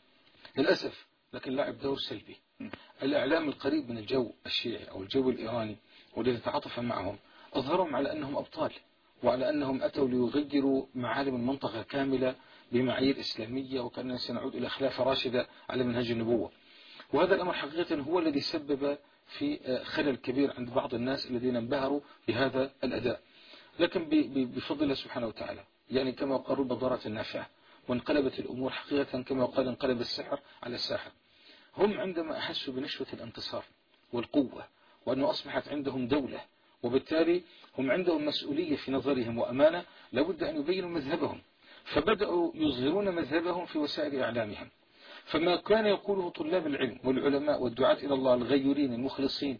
للأسف، لكن لعب دور سلبي. الإعلام القريب من الجو الشيعي أو الجو الإيراني والذي تعاطف معهم أظهرهم على أنهم أبطال، وعلى أنهم أتوا ليغيروا معالم المنطقة كاملة بمعايير إسلامية، وكأننا سنعود إلى خلافة راشدة على منهج النبوة. وهذا الأمر حقيقة هو الذي سبب في خلل كبير عند بعض الناس الذين انبهروا بهذا الأداء. لكن بفضل الله سبحانه وتعالى يعني كما قال رب ضارة نافعة، وانقلبت الأمور حقيقة كما قال انقلب السحر على الساحر. هم عندما أحسوا بنشوة الانتصار والقوة وأنه أصبحت عندهم دولة، وبالتالي هم عندهم مسؤولية في نظرهم وأمانة، لابد أن يبينوا مذهبهم، فبدأوا يظهرون مذهبهم في وسائل إعلامهم. فما كان يقوله طلاب العلم والعلماء والدعاة إلى الله الغيورين المخلصين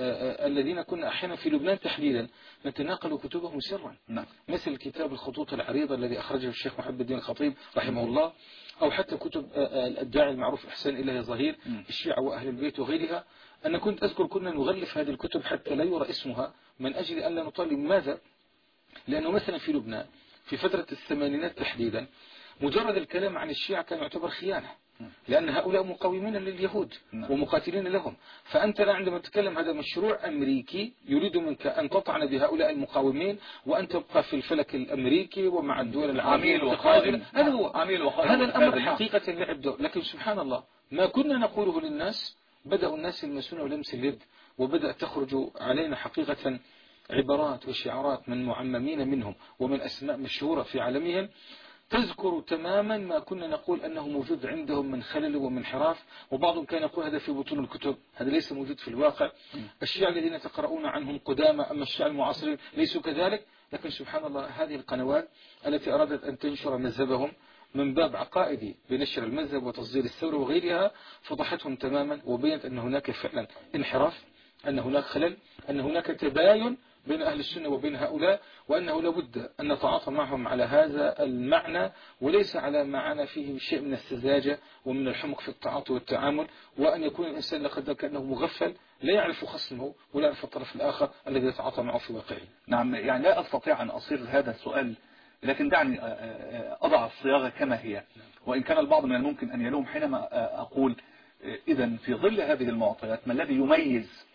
الذين كنا أحيانا في لبنان تحديدا نتناقل كتبهم سرا، مثل كتاب الخطوط العريضة الذي أخرجه الشيخ محمد الدين الخطيب رحمه الله، أو حتى كتب الداعي المعروف إحسان إلهي ظهير الشيعة وأهل البيت وغيرها. أنا كنت أذكر كنا نغلف هذه الكتب حتى لا يرى اسمها من أجل أن لا نطالب. ماذا؟ لأنه مثلا في لبنان في فترة الثمانينات تحديدا مجرد الكلام عن الشيعة كان يعتبر خيانة، لأن هؤلاء مقاومين لليهود ومقاتلين لهم. فأنت لا عندما تتكلم هذا مشروع أمريكي يريد منك أن تطعن بهؤلاء المقاومين وأن تبقى في الفلك الأمريكي ومع الدول العربية وقائم. هذا هو هذا الأمر حقيقة لعب دور. لكن سبحان الله ما كنا نقوله للناس بدأوا الناس يلمسون ولمس اليد، وبدأت تخرج علينا حقيقة عبارات وشعارات من معممين منهم ومن أسماء مشهورة في عالمهم تذكر تماما ما كنا نقول أنه موجود عندهم من خلل ومن انحراف. وبعضهم كان يقول هذا في بطون الكتب، هذا ليس موجود في الواقع. الشيعة الذين تقرؤون عنهم قدامى، أما الشيعة المعاصرين ليسوا كذلك. لكن سبحان الله هذه القنوات التي أرادت أن تنشر مذهبهم من باب عقائدي بنشر المذهب وتصدير الثورة وغيرها فضحتهم تماما، وبينت أن هناك فعلا انحراف، أن هناك خلل، أن هناك تباين بين أهل السنة وبين هؤلاء، وأنه لابد أن نتعاطى معهم على هذا المعنى وليس على معنى فيه شيء من السذاجة ومن الحمق في التعاطي والتعامل، وأن يكون الإنسان لقد كأنه مغفل لا يعرف خصمه ولا يعرف الطرف الآخر الذي يتعاطى معه في واقعه. نعم، يعني لا أستطيع أن أصير هذا السؤال، لكن دعني أضع الصياغة كما هي، وإن كان البعض من الممكن أن يلوم حينما أقول إذن في ظل هذه المعطيات ما الذي يميز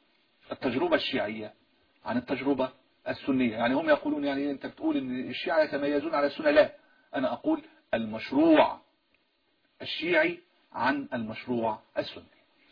التجربة الشيعية عن التجربة السنية؟ يعني هم يقولون يعني أنت بتقول أن الشيعة يتميزون على السنة، لا، أنا أقول المشروع الشيعي عن المشروع السني.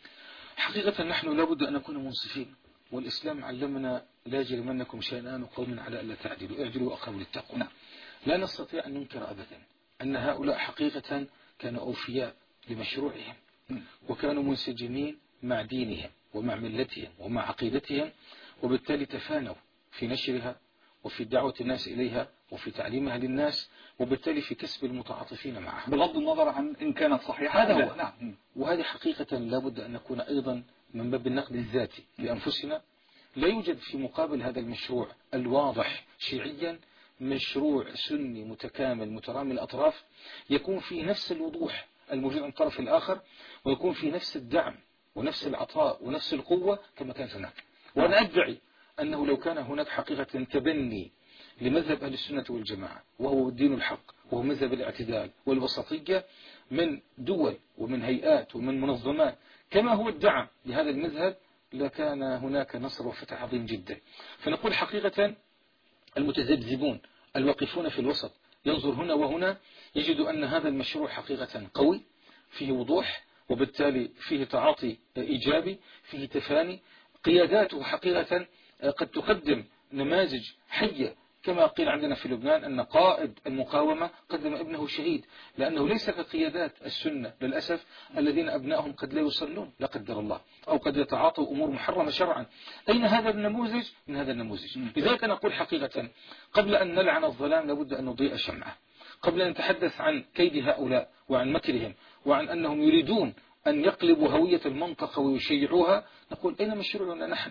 حقيقة نحن لابد أن نكون منصفين، والإسلام علمنا لا يجرمنكم شيئان قوم على ألا تعدلوا اعدلوا أقرب للتقوى. نعم. لا نستطيع أن ننكر أبدا أن هؤلاء حقيقة كانوا أوفياء لمشروعهم، وكانوا منسجمين مع دينهم ومع ملتهم ومع عقيدتهم، وبالتالي تفانوا في نشرها وفي دعوة الناس إليها وفي تعليمها للناس، وبالتالي في كسب المتعاطفين معها بغض النظر عن إن كانت صحيحة. هذا هو. نعم. وهذه حقيقة لابد أن نكون أيضا من باب النقد الذاتي لأنفسنا. لا يوجد في مقابل هذا المشروع الواضح شيعيا مشروع سني متكامل مترامي الأطراف يكون فيه نفس الوضوح الموجود عند الطرف الآخر، ويكون فيه نفس الدعم ونفس العطاء ونفس القوة كما كان هناك. وأنا أدعي أنه لو كان هناك حقيقة تبني لمذهب أهل السنة والجماعة وهو الدين الحق وهو مذهب الاعتدال والوسطية من دول ومن هيئات ومن منظمات كما هو الدعم لهذا المذهب، لكان هناك نصر وفتح عظيم جدا. فنقول حقيقة المتذبذبون الواقفون في الوسط ينظر هنا وهنا يجد أن هذا المشروع حقيقة قوي فيه وضوح، وبالتالي فيه تعاطي إيجابي، فيه تفاني، قياداته حقيقة قد تقدم نماذج حية كما قيل عندنا في لبنان أن قائد المقاومة قدم ابنه شهيد، لأنه ليس كقيادات السنة للأسف الذين أبنائهم قد لا يصلون لا قدر الله أو قد يتعاطوا أمور محرمة شرعا. أين هذا النموذج من هذا النموذج؟ لذلك نقول حقيقة قبل أن نلعن الظلام لابد أن نضيء شمعه، قبل أن نتحدث عن كيد هؤلاء وعن مكرهم وعن أنهم يريدون أن يقلبوا هوية المنطقة ويشيعوها، نقول أين مشروعنا نحن؟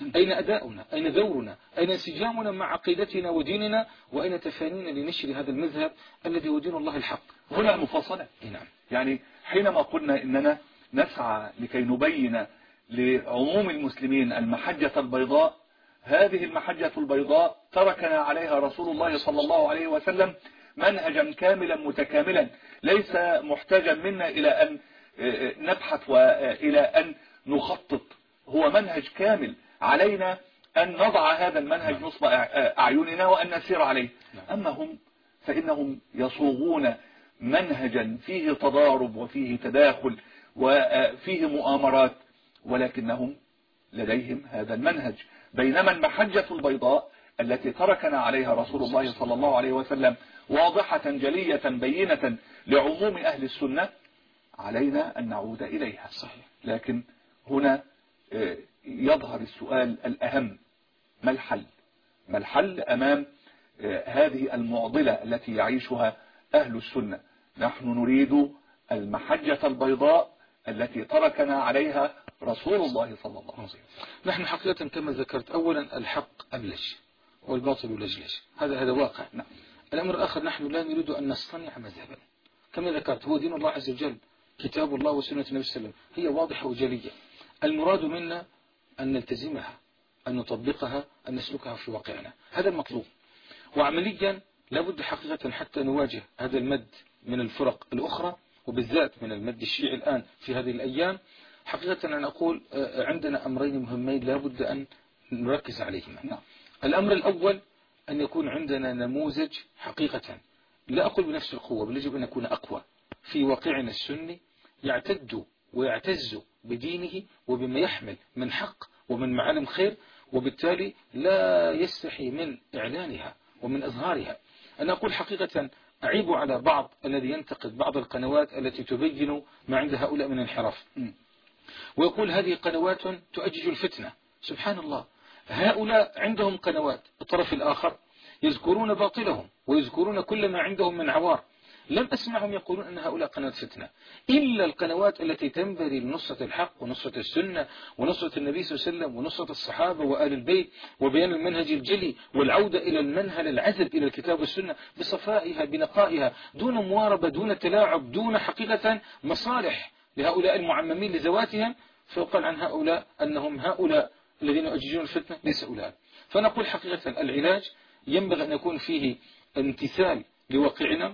أين أداؤنا؟ أين دورنا؟ أين انسجامنا مع عقيدتنا وديننا؟ وأين تفانينا لنشر هذا المذهب الذي هو دين الله الحق؟ هنا مفاصلة. نعم. يعني حينما قلنا إننا نسعى لكي نبين لعموم المسلمين المحجة البيضاء، هذه المحجة البيضاء تركنا عليها رسول الله صلى الله عليه وسلم منهجا كاملا متكاملا، ليس محتاجا منا إلى أن نبحث وإلى أن نخطط، هو منهج كامل علينا أن نضع هذا المنهج نصب أعيننا وأن نسير عليه. أما هم فإنهم يصوغون منهجا فيه تضارب وفيه تداخل وفيه مؤامرات، ولكنهم لديهم هذا المنهج، بينما المحجة البيضاء التي تركنا عليها رسول الله صلى الله عليه وسلم واضحة جلية بينة لعموم أهل السنة، علينا أن نعود إليها. صحيح. لكن هنا يظهر السؤال الأهم: ما الحل؟ ما الحل أمام هذه المعضلة التي يعيشها أهل السنة؟ نحن نريد المحجة البيضاء التي تركنا عليها رسول الله صلى الله عليه وسلم. نحن حقيقة كما ذكرت، أولا الحق أبلج والباطل لجلج، هذا هذا واقع. نعم. الأمر الآخر، نحن لا نريد أن نصطنع مذهبا، كما ذكرت هو دين الله عز وجل، كتاب الله وسنة النبي صلى الله عليه وسلم، هي واضحة وجلية، المراد منا أن نلتزمها، أن نطبقها، أن نسلكها في واقعنا، هذا المطلوب. وعمليا لابد حقيقة حتى نواجه هذا المد من الفرق الأخرى، وبالذات من المد الشيعي الآن في هذه الأيام، حقيقة أنا أقول عندنا أمرين مهمين لابد أن نركز عليهما. نعم. الأمر الأول أن يكون عندنا نموذج حقيقة، لا أقول بنفس القوة بل يجب أن يكون أقوى في واقعنا السني، يعتد ويعتز بدينه وبما يحمل من حق ومن معالم خير، وبالتالي لا يستحي من إعلانها ومن إظهارها. أنا أقول حقيقة أعيب على بعض الذي ينتقد بعض القنوات التي تبين ما عند هؤلاء من انحراف، ويقول هذه قنوات تؤجج الفتنة. سبحان الله، هؤلاء عندهم قنوات، الطرف الآخر يذكرون باطلهم ويذكرون كل ما عندهم من عوار، لم أسمعهم يقولون أن هؤلاء قنوات فتنة، إلا القنوات التي تنبري لنصرة الحق ونصرة السنة ونصرة النبي صلى الله عليه وسلم ونصرة الصحابة وآل البيت وبيان المنهج الجلي والعودة إلى المنهل العذب إلى الكتاب والسنة بصفائها بنقائها، دون مواربة، دون تلاعب، دون حقيقة مصالح لهؤلاء المعممين لذواتهم، فيقال عن هؤلاء أنهم هؤلاء الذين يؤججون الفتنة، ليس أولئك. فنقول حقيقة العلاج ينبغي أن يكون فيه امتثال لواقعنا،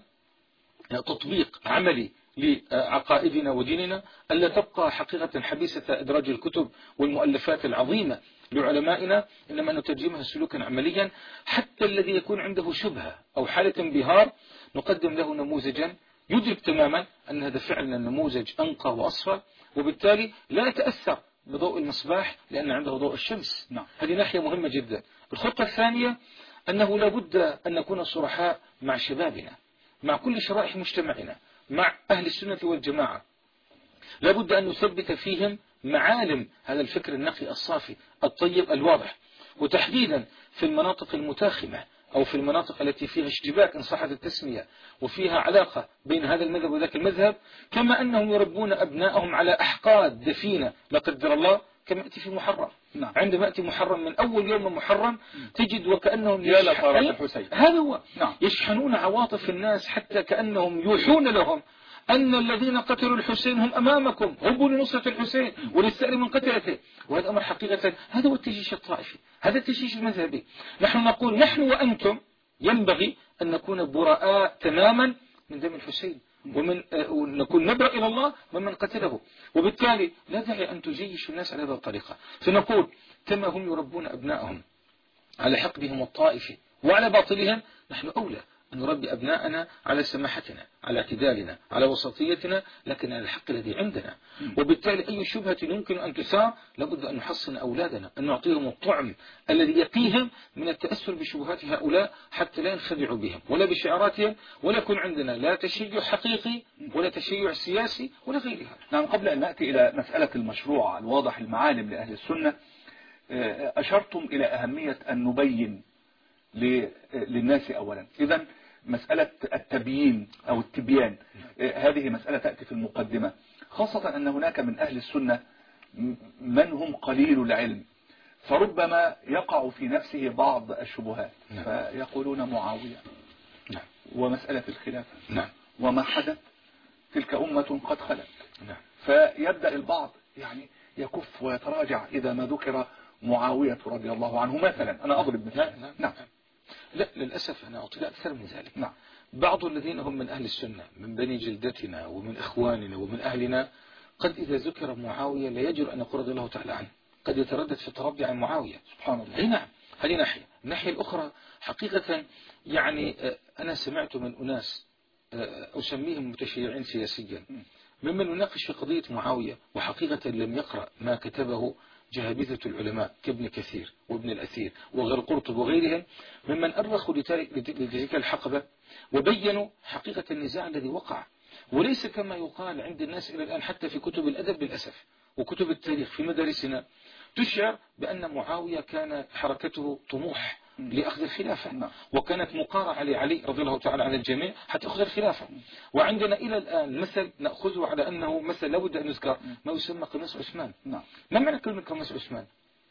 تطبيق عملي لعقائدنا وديننا، ألا تبقى حقيقة حبيسة إدراج الكتب والمؤلفات العظيمة لعلمائنا، إنما نترجمها سلوكا عمليا، حتى الذي يكون عنده شبهة أو حالة انبهار نقدم له نموذجا يدرك تماما أن هذا فعلا نموذج أنقى وأصفى، وبالتالي لا يتأثر بضوء المصباح لأن عنده ضوء الشمس. نعم. هذه ناحية مهمة جدا. الخطة الثانية أنه لا بد أن نكون صرحاء مع شبابنا، مع كل شرائح مجتمعنا، مع أهل السنة والجماعة، لا بد أن نثبت فيهم معالم هذا الفكر النقي الصافي الطيب الواضح، وتحديدا في المناطق المتاخمة أو في المناطق التي فيها اشتباك إن صحت التسمية وفيها علاقة بين هذا المذهب وذاك المذهب، كما أنهم يربون أبنائهم على أحقاد دفينة لا قدر الله، كما يأتي في محرم. نعم. عندما يأتي محرم من أول يوم محرم تجد وكأنهم يشحنون، هذا هو. نعم. يشحنون عواطف الناس حتى كأنهم يوحون لهم أن الذين قتلوا الحسين هم أمامكم، هبوا لنصرة الحسين وللسائر من قتلته. وهذا أمر حقيقة، هذا هو التجيش الطائفي، هذا التجيش المذهبي. نحن نقول نحن وأنتم ينبغي أن نكون براء تماما من دم الحسين، ومن نكون نبرأ إلى الله ممن قتله، وبالتالي لا داعي أن تجيش الناس على هذه الطريقة. فنقول كما هم يربون أبنائهم على حقدهم الطائفي وعلى باطلهم، نحن أولى أن نربي أبناءنا على سماحتنا، على اعتدالنا، على وسطيتنا، لكن على الحق الذي عندنا. وبالتالي أي شبهة يمكن أن تثار لابد أن نحصن أولادنا، أن نعطيهم الطعم الذي يقيهم من التأثر بشبهات هؤلاء حتى لا ينخدعوا بهم ولا بشعاراتهم، ولا يكون عندنا لا تشيع حقيقي ولا تشيع سياسي ولا غيرها. نعم. قبل أن نأتي إلى مسألة المشروع الواضح المعالم لأهل السنة، أشرتم إلى أهمية أن نبين للناس أولا. إذن مسألة التبيين أو التبيان هذه مسألة تأتي في المقدمة، خاصة أن هناك من أهل السنة من هم قليل العلم، فربما يقع في نفسه بعض الشبهات نعم. فيقولون معاوية نعم. ومسألة الخلافة نعم. وما حدث تلك أمة قد خلت. نعم. فيبدأ البعض يعني يكف ويتراجع إذا ما ذكر معاوية رضي الله عنه مثلا. أنا أضرب مثال. نعم. نعم. نعم. لا للأسف أنا أعطي أكثر من ذلك. نعم. بعض الذين هم من أهل السنة من بني جلدتنا ومن إخواننا ومن أهلنا قد إذا ذكر معاوية لا يجر أن يقول رضي الله تعالى عنه، قد يتردد في الترضي عن معاوية. سبحان الله. أي نعم. هذه ناحية. الناحية الأخرى حقيقة يعني أنا سمعت من أناس أسميهم متشيعين سياسيا ممن يناقش في قضية معاوية وحقيقة لم يقرأ ما كتبه جهابذة العلماء كابن كثير وابن الأثير وغير قرطب وغيرهم ممن أرخوا لتلك الحقبة وبينوا حقيقة النزاع الذي وقع، وليس كما يقال عند الناس إلى الآن حتى في كتب الأدب للأسف وكتب التاريخ في مدارسنا تشعر بأن معاوية كان حركته طموح لأخذ الخلافة وكانت مقارعة لعلي رضي الله تعالى عن الجميع حتى أخذ الخلافة. وعندنا إلى الآن مثل نأخذه على أنه مثل لابد أن نذكر ما يسمى قميص عثمان. ما معنى كلمة قميص عثمان؟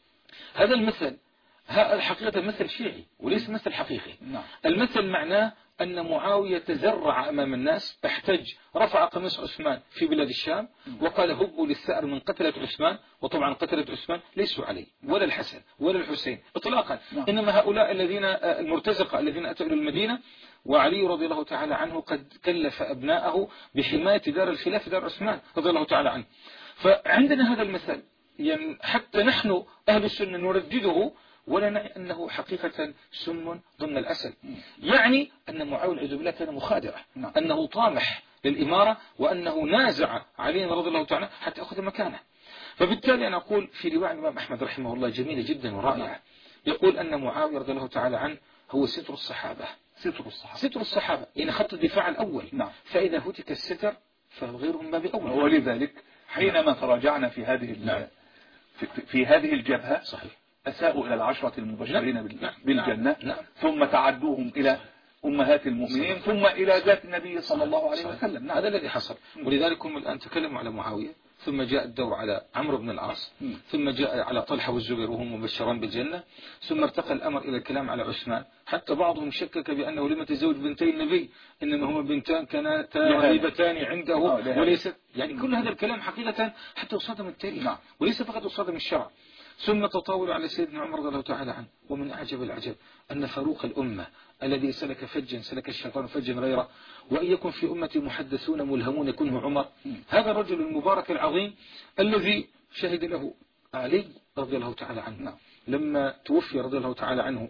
هذا المثل الحقيقة مثل شيعي وليس مثل حقيقي. المثل معناه أن معاوية تزرع أمام الناس، احتج، رفع قميص عثمان في بلاد الشام وقال هبوا للثأر من قتلة عثمان. وطبعا قتلة عثمان ليسوا علي ولا الحسن ولا الحسين إطلاقا، إنما هؤلاء الذين المرتزقة الذين أتوا إلى المدينة، وعلي رضي الله تعالى عنه قد كلف أبناءه بحماية دار الخلافة دار عثمان رضي الله تعالى عنه. فعندنا هذا المثل يعني حتى نحن أهل السنة نردده ولا نعي أنه حقيقة سم ضمن الأسد. يعني أن معاوية والعياذ بالله كان مخادعة، أنه طامح للإمارة وأنه نازع علي رضي الله تعالى حتى أخذ مكانه. فبالتالي أنا أقول في رواية الإمام أحمد رحمه الله جميلة جدا ورائعة، يقول أن معاوية رضي الله تعالى عنه هو ستر الصحابة. ستر الصحابة ستر الصحابة يعني خط الدفاع الأول. نعم. فإذا هتك الستر فغيرهم باب أول. ولذلك حينما تراجعنا في هذه نعم. في, في هذه الجبهة صحيح أساءوا إلى العشرة المبشرين نعم. بالجنة. نعم. ثم تعدوهم إلى أمهات المؤمنين صحيح. ثم إلى ذات النبي صلى الله عليه وسلم. نعم. هذا الذي حصل. ولذلك هم الآن تكلموا على معاوية، ثم جاء الدور على عمرو بن العاص، ثم جاء على طلحة والزبير وهم مبشران بالجنة، ثم ارتقى الأمر إلى الكلام على عثمان، حتى بعضهم شكك بأنه لم تزوج بنتي النبي إنما هما بنتان كانتا رهيبتان عنده وليست، يعني كل هذا الكلام حقيقة حتى يصادم التاريخ وليس فقط يصادم الشرع. ثم تطاول على سيدنا عمر رضي الله تعالى عنه. ومن أعجب العجب أن فاروق الأمة الذي سلك فجا سلك الشيطان فجا غيره، وأن يكن في أمتي محدثون ملهمون يكونه عمر، هذا الرجل المبارك العظيم الذي شهد له علي رضي الله تعالى عنه لما توفي رضي الله تعالى عنه.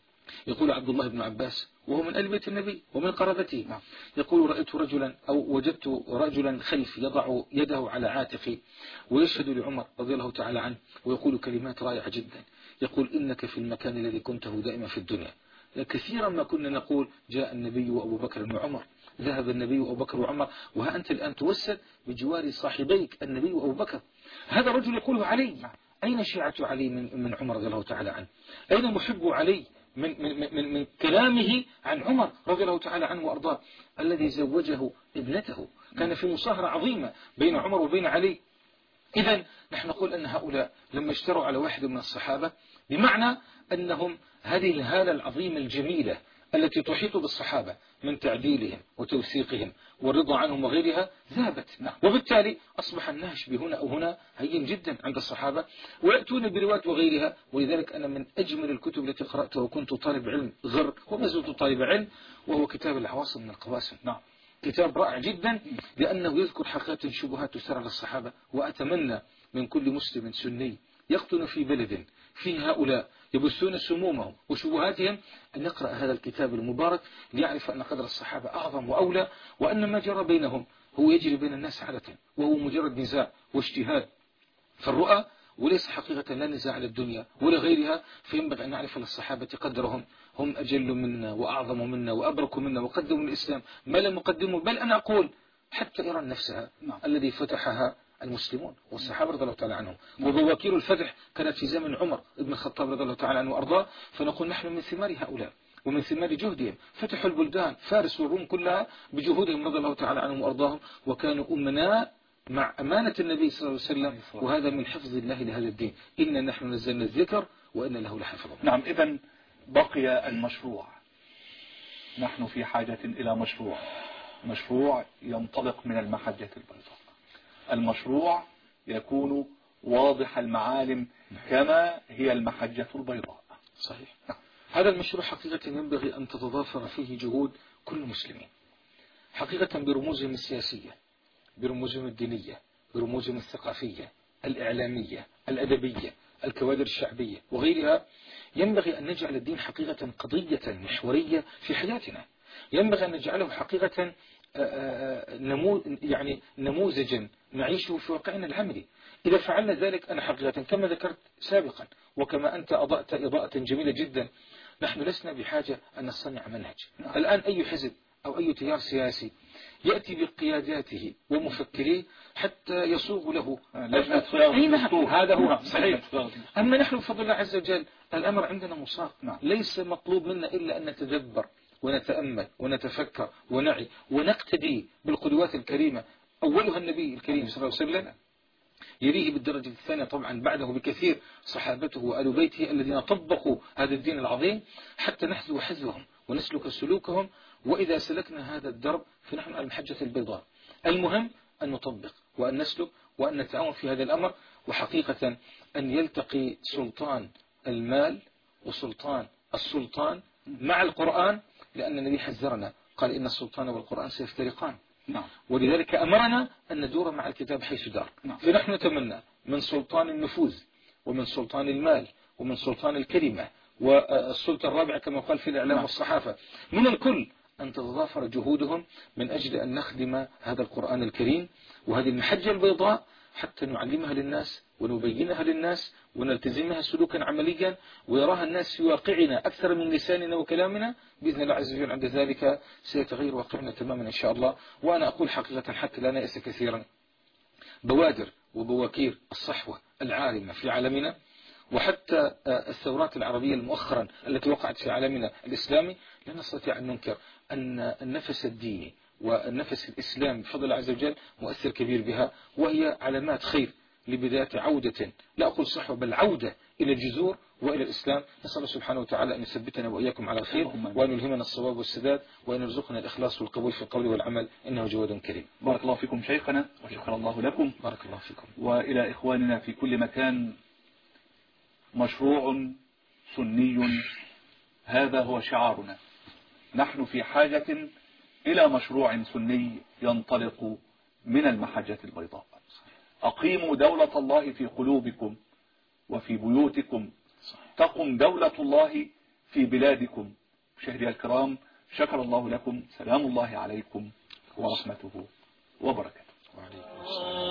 يقول عبد الله بن عباس وهو من آل بيت النبي ومن قرابته، يقول رأيت رجلا أو وجدت رجلا خلفي يضع يده على عاتقي ويشهد لعمر رضي الله تعالى عنه ويقول كلمات رائعة جدا، يقول إنك في المكان الذي كنته دائما في الدنيا. كثيرا ما كنا نقول جاء النبي وأبو بكر وعمر، ذهب النبي وأبو بكر وعمر، وها أنت الآن توسد بجوار صاحبيك النبي وأبو بكر. هذا الرجل يقوله علي. أين شيعة علي من, من عمر رضي الله تعالى عنه؟ أين محب علي من, من, من, من كلامه عن عمر رضي الله تعالى عنه وأرضاه الذي زوجه ابنته؟ كان في مصاهرة عظيمة بين عمر وبين علي. إذن نحن نقول أن هؤلاء لما اشتروا على واحد من الصحابة بمعنى أنهم هذه الهالة العظيمة الجميلة التي تحيط بالصحابة من تعديلهم وتوثيقهم والرضا عنهم وغيرها ذهبت، وبالتالي أصبح النهش بهنا أو هنا هين جدا عند الصحابة ويأتون بروايات وغيرها. ولذلك أنا من أجمل الكتب التي قرأتها وكنت طالب علم غر وما زلت طالب علم وهو كتاب العواصم من القواسم. نعم كتاب رائع جدا لأنه يذكر حقيقة شبهات تسرى على الصحابة. وأتمنى من كل مسلم سني يقطن في بلد فيه هؤلاء يبثون سمومهم وشبهاتهم أن يقرأ هذا الكتاب المبارك ليعرف أن قدر الصحابة أعظم وأولى، وأن ما جرى بينهم هو يجري بين الناس عادة وهو مجرد نزاع واجتهاد في الرؤى وليس حقيقة لا نزاع على الدنيا ولا غيرها. فينبغي أن نعرف للصحابة قدرهم، هم أجل منا وأعظم منا وأبرك منا وقدموا الإسلام ما لم يقدموا، بل أنا أقول حتى إيران نفسها الذي فتحها المسلمون والصحابة رضي الله تعالى عنهم، وبواكير الفتح كانت في زمن عمر بن الخطاب رضي الله تعالى عنه وأرضاه. فنقول نحن من ثمار هؤلاء ومن ثمار جهدهم فتحوا البلدان فارس والروم كلها بجهودهم رضي الله تعالى عنهم وأرضاهم، وكانوا أمناء مع أمانة النبي صلى الله عليه وسلم، وهذا من حفظ الله لهذا الدين. إنا نحن نزلنا الذكر وإن له لحفظ. نعم، إذن بقي المشروع. نحن في حاجة إلى مشروع، مشروع ينطلق من المحجة البيضاء. المشروع يكون واضح المعالم كما هي المحجة البيضاء. صحيح. هذا المشروع حقيقة ينبغي أن تتضافر فيه جهود كل مسلمين، حقيقة برموزهم السياسية، برموزهم الدينية، برموزهم الثقافية، الإعلامية، الأدبية، الكوادر الشعبية وغيرها. ينبغي أن نجعل الدين حقيقة قضية محورية في حياتنا، ينبغي أن نجعله حقيقة نمو يعني نموذجا نعيشه في واقعنا العملي. إذا فعلنا ذلك أنا حقيقة كما ذكرت سابقا وكما أنت أضأت إضاءة جميلة جدا، نحن لسنا بحاجة أن نصنع منهج. الآن أي حزب أو أي تيار سياسي يأتي بقياداته ومفكريه حتى يصوغ له لجنة صياغة. هذا هو صحيح. أما نحن بفضل الله عز وجل الأمر عندنا مصاغ، ليس مطلوب منا إلا أن نتدبر ونتأمل ونتفكر ونعي ونقتدي بالقدوات الكريمة، أولها النبي الكريم صلى الله عليه وسلم، يليه بالدرجة الثانية طبعا بعده بكثير صحابته وآل بيته الذين طبقوا هذا الدين العظيم حتى نحذو حذوهم ونسلك سلوكهم. وإذا سلكنا هذا الدرب فنحن على المحجة البيضاء. المهم أن نطبق وأن نسلك وأن نتعاون في هذا الأمر، وحقيقة أن يلتقي سلطان المال وسلطان السلطان مع القرآن، لأن النبي حذرنا قال إن السلطان والقرآن سيفترقان. نعم. ولذلك أمرنا أن ندور مع الكتاب حيث دار. نعم. فنحن نتمنى من سلطان النفوذ ومن سلطان المال ومن سلطان الكلمة والسلطة الرابعة كما قال في الإعلام. نعم. والصحافة، من الكل أن تتضافر جهودهم من أجل أن نخدم هذا القرآن الكريم وهذه المحجة البيضاء حتى نعلمها للناس ونبينها للناس ونلتزمها سلوكا عمليا ويراها الناس في واقعنا أكثر من لساننا وكلامنا. بإذن الله عز وجل عند ذلك سيتغير واقعنا تماما إن شاء الله. وأنا أقول حقيقة حتى لا نأس كثيرا، بوادر وبواكير الصحوة العارمة في عالمنا وحتى الثورات العربية المؤخرا التي وقعت في عالمنا الإسلامي، لا نستطيع أن ننكر أن النفس الديني والنفس الإسلامي بفضل الله عز وجل مؤثر كبير بها، وهي علامات خير لبداية عودة، لا أقول صحوة بل عودة إلى الجذور وإلى الإسلام. نسأل الله سبحانه وتعالى أن يثبتنا وإياكم على الخير وأن يلهمنا الصواب والسداد وأن يرزقنا الإخلاص والقبول في القول والعمل، إنه جواد كريم. بارك الله فيكم شيخنا وشكر الله لكم. بارك الله فيكم. وإلى إخواننا في كل مكان، مشروع سني هذا هو شعارنا. نحن في حاجة إلى مشروع سني ينطلق من المحجة البيضاء. أقيموا دولة الله في قلوبكم وفي بيوتكم، تقم دولة الله في بلادكم. مشاهدي الكرام، شكر الله لكم، سلام الله عليكم ورحمته وبركاته. وعليكم السلام.